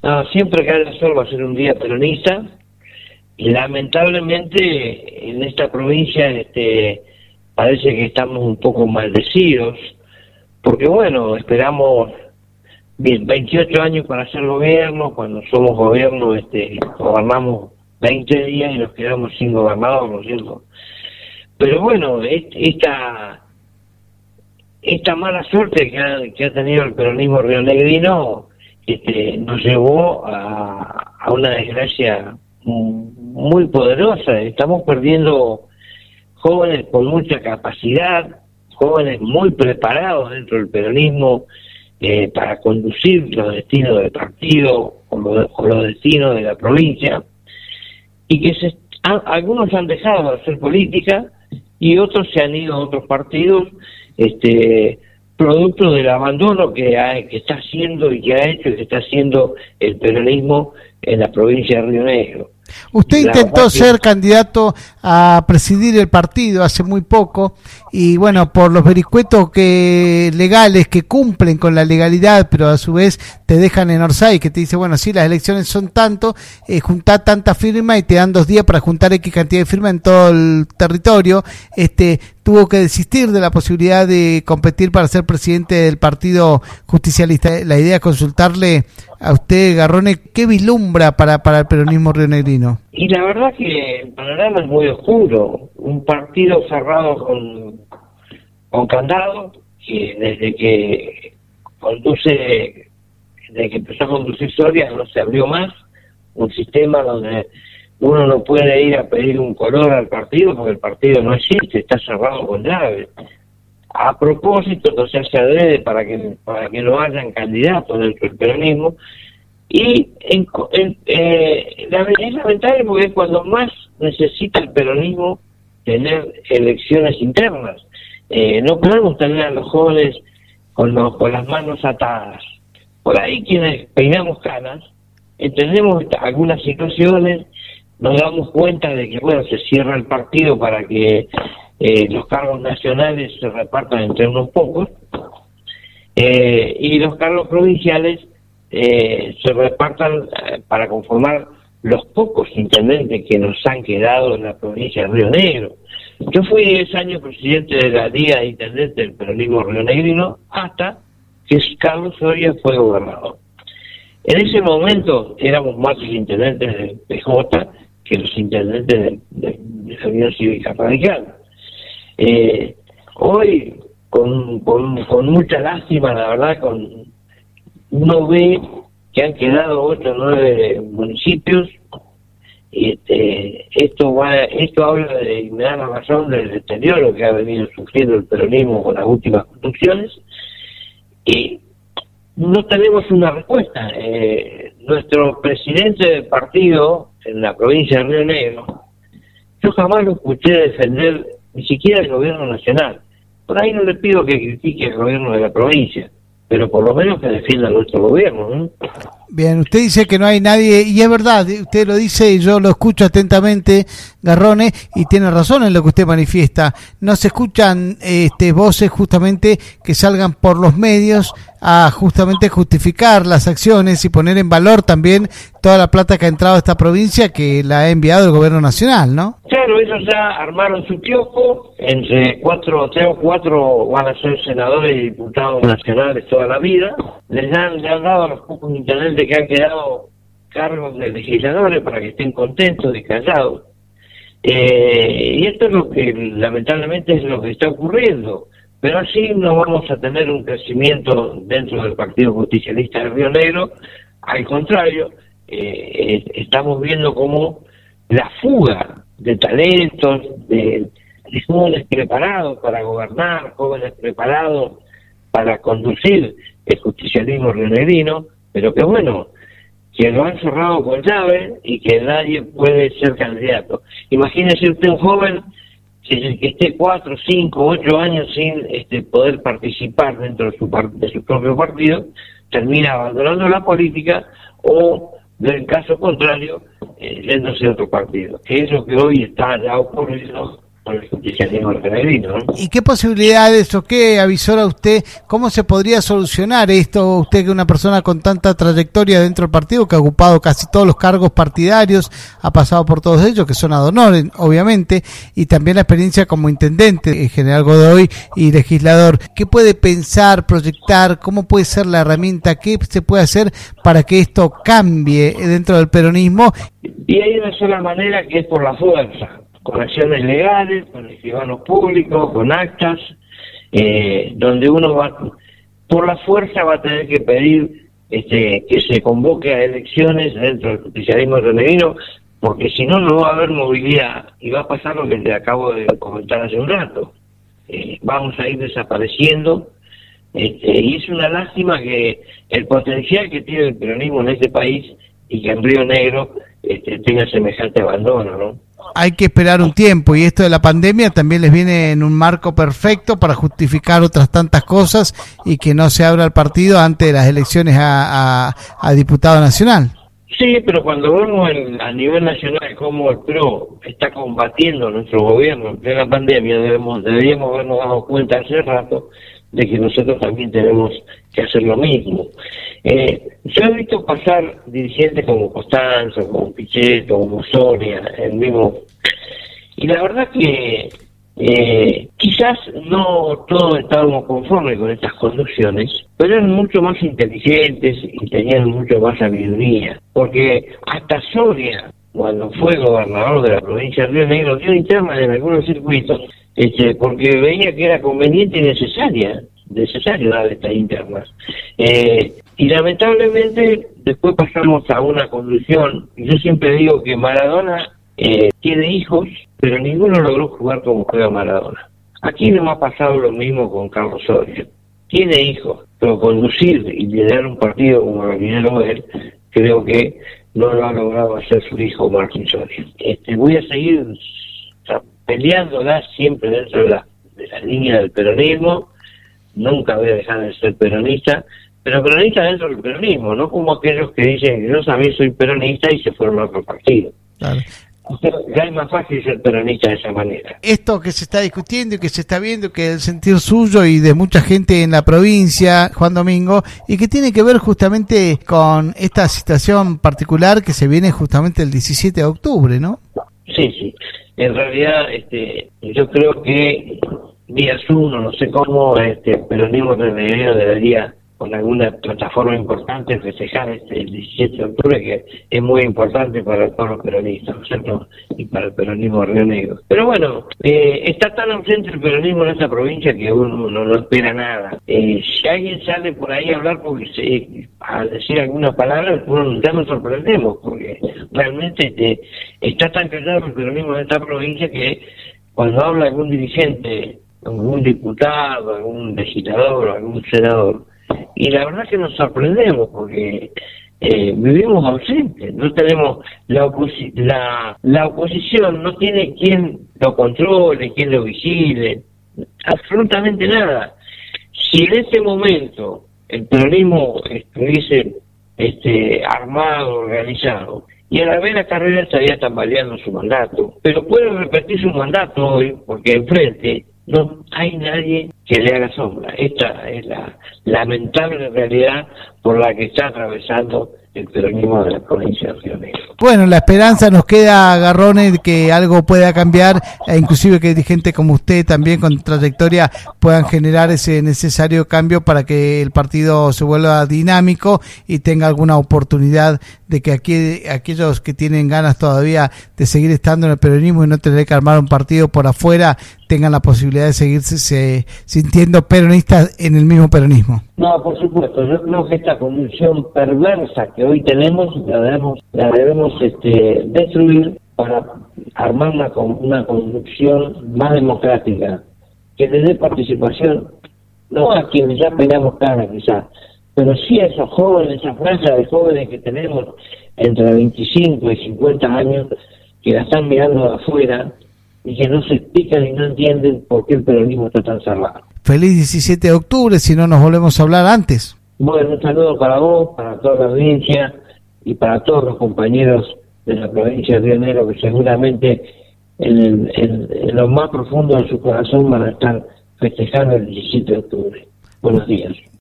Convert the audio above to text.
No, siempre que haya sol va a ser un día peronista. Y lamentablemente en esta provincia parece que estamos un poco maldecidos, porque bueno, esperamos bien 28 años para hacer gobierno. Cuando somos gobierno gobernamos 20 días y nos quedamos sin gobernador, ¿no es cierto? Pero bueno, esta mala suerte que ha tenido el peronismo rionegrino nos llevó a una desgracia muy poderosa. Estamos perdiendo jóvenes con mucha capacidad, jóvenes muy preparados dentro del peronismo para conducir los destinos del partido o los destinos de la provincia, y que algunos han dejado de hacer política y otros se han ido a otros partidos, producto del abandono que está haciendo y que ha hecho y que está haciendo el peronismo en la provincia de Río Negro. Usted intentó ser candidato a presidir el partido hace muy poco y bueno, por los vericuetos legales que cumplen con la legalidad, pero a su vez te dejan en Orsay, que te dice, bueno, sí, las elecciones son tanto, juntá tanta firma y te dan 2 días para juntar X cantidad de firma en todo el territorio. Tuvo que desistir de la posibilidad de competir para ser presidente del Partido Justicialista. La idea es consultarle a usted, Garrone, ¿qué vislumbra para el peronismo rionegrino? Y la verdad que el panorama es muy oscuro. Un partido cerrado con candado, que desde que empezó a conducir Soria no se abrió más. Un sistema donde uno no puede ir a pedir un color al partido porque el partido no existe, está cerrado con llave. A propósito, entonces se adrede para que no hayan candidatos dentro del peronismo. Y es lamentable porque es cuando más necesita el peronismo tener elecciones internas. No podemos tener a los jóvenes con las manos atadas. Por ahí quienes peinamos canas entendemos algunas situaciones, nos damos cuenta de que bueno, se cierra el partido para que los cargos nacionales se repartan entre unos pocos, y los cargos provinciales se repartan para conformar los pocos intendentes que nos han quedado en la provincia de Río Negro. Yo fui 10 años presidente de la Liga de Intendentes del peronismo rionegrino hasta que Carlos Soria fue gobernador. En ese momento éramos más los intendentes del PJ que los intendentes de la Unión Cívica Radical. Hoy, con mucha lástima, la verdad, uno ve que han quedado 8 o 9 municipios, y esto habla y me da la razón del deterioro que ha venido sufriendo el peronismo con las últimas construcciones, y no tenemos una respuesta. Nuestro presidente del partido en la provincia de Río Negro, yo jamás lo escuché defender ni siquiera el gobierno nacional. Por ahí no le pido que critique el gobierno de la provincia, pero por lo menos que defienda nuestro gobierno, ¿no? Bien, usted dice que no hay nadie, y es verdad, usted lo dice y yo lo escucho atentamente, Garrone, y tiene razón en lo que usted manifiesta. No se escuchan voces justamente que salgan por los medios a justamente justificar las acciones y poner en valor también toda la plata que ha entrado a esta provincia, que la ha enviado el gobierno nacional, ¿no? Claro, ellos ya armaron su kiosco, entre 3 o 4 van a ser senadores y diputados nacionales toda la vida, le han dado a los pocos intendentes que han quedado cargos de legisladores para que estén contentos y callados. Y esto es lo que lamentablemente es lo que está ocurriendo, pero así no vamos a tener un crecimiento dentro del Partido Justicialista de Río Negro. Al contrario, estamos viendo como la fuga de talentos, de jóvenes preparados para gobernar, jóvenes preparados para conducir el justicialismo rionegrino, pero que bueno, que lo han cerrado con llave y que nadie puede ser candidato. Imagínese usted un joven que esté 4, 5, 8 años sin poder participar dentro de su propio partido, termina abandonando la política o, en caso contrario, yéndose a otro partido, que es lo que hoy está ya ocurriendo con el justicialismo argentino, ¿no? ¿Y qué posibilidades o qué avisora usted? ¿Cómo se podría solucionar esto? Usted, que es una persona con tanta trayectoria dentro del partido, que ha ocupado casi todos los cargos partidarios, ha pasado por todos ellos, que son ad honorem, obviamente, y también la experiencia como intendente, general Godoy, y legislador. ¿Qué puede pensar, proyectar? ¿Cómo puede ser la herramienta? ¿Qué se puede hacer para que esto cambie dentro del peronismo? Y hay una sola manera, que es por la fuerza, con acciones legales, con escribanos públicos, con actas, donde uno va, por la fuerza va a tener que pedir que se convoque a elecciones dentro del justicialismo argentino, porque si no, no va a haber movilidad y va a pasar lo que te acabo de comentar hace un rato. Vamos a ir desapareciendo, y es una lástima que el potencial que tiene el peronismo en este país y que en Río Negro tenga semejante abandono, ¿no? Hay que esperar un tiempo, y esto de la pandemia también les viene en un marco perfecto para justificar otras tantas cosas y que no se abra el partido antes de las elecciones a diputado nacional. Sí, pero cuando vemos a nivel nacional cómo el PRO está combatiendo nuestro gobierno en plena pandemia, deberíamos habernos dado cuenta hace rato de que nosotros también tenemos que hacer lo mismo. Yo he visto pasar dirigentes como Costanzo, como Pichetto, como Soria, el mismo, y la verdad que quizás no todos estábamos conformes con estas conducciones, pero eran mucho más inteligentes y tenían mucho más sabiduría, porque hasta Soria, cuando fue gobernador de la provincia de Río Negro, dio internas en algunos circuitos, porque veía que era conveniente y necesario dar estas internas. Y lamentablemente después pasamos a una conducción. Yo siempre digo que Maradona tiene hijos, pero ninguno logró jugar como juega Maradona. Aquí no ha pasado lo mismo con Carlos Soria. Tiene hijos, pero conducir y liderar un partido como lo lideró él, creo que no lo ha logrado hacer su hijo Martín Soria. Voy a seguir peleándola siempre dentro de la línea del peronismo. Nunca voy a dejar de ser peronista, pero peronista dentro del peronismo, no como aquellos que dicen que yo también soy peronista y se fueron a otro partido. Claro. Ya es más fácil ser peronista de esa manera. Esto que se está discutiendo y que se está viendo, que es el sentir suyo y de mucha gente en la provincia, Juan Domingo, y que tiene que ver justamente con esta situación particular que se viene justamente el 17 de octubre, ¿no? Sí. En realidad, yo creo que día uno, no sé cómo, el peronismo debería, con alguna plataforma importante, festejar el 17 de octubre, que es muy importante para todos los peronistas, ¿no es cierto? Y para el peronismo de Río Negro. Pero bueno, está tan ausente el peronismo en esta provincia que uno no espera nada. Si alguien sale por ahí a hablar, a decir algunas palabras, ya nos sorprendemos, porque realmente está tan callado el peronismo en esta provincia que cuando habla algún dirigente, algún diputado, algún legislador, algún senador, y la verdad que nos sorprendemos porque vivimos ausentes, no tenemos la oposición no tiene quien lo controle, quien lo vigile, absolutamente nada. Si en ese momento el peronismo estuviese armado, organizado, y a la vez la carrera estaría tambaleando su mandato, pero puede repetir su mandato hoy porque enfrente no hay nadie que le haga sombra. Esta es la lamentable realidad por la que está atravesando el peronismo de la provincia de Río Negro. Bueno, la esperanza nos queda, Garrone, de que algo pueda cambiar, e inclusive que gente como usted también con trayectoria puedan generar ese necesario cambio para que el partido se vuelva dinámico y tenga alguna oportunidad de que aquellos que tienen ganas todavía de seguir estando en el peronismo y no tener que armar un partido por afuera tengan la posibilidad de seguirse sintiendo peronistas en el mismo peronismo. No, por supuesto, yo creo que esta convicción perversa que hoy tenemos la debemos destruir para armar una conducción más democrática, que le dé participación, no a quienes ya pegamos cara quizás, pero sí a esos jóvenes, esa franja de jóvenes que tenemos entre 25 y 50 años, que la están mirando de afuera y que no se explican y no entienden por qué el peronismo está tan cerrado. Feliz 17 de octubre, si no nos volvemos a hablar antes. Bueno, un saludo para vos, para toda la audiencia y para todos los compañeros de la provincia de Río Negro que seguramente en lo más profundo de su corazón van a estar festejando el 17 de octubre. Buenos días.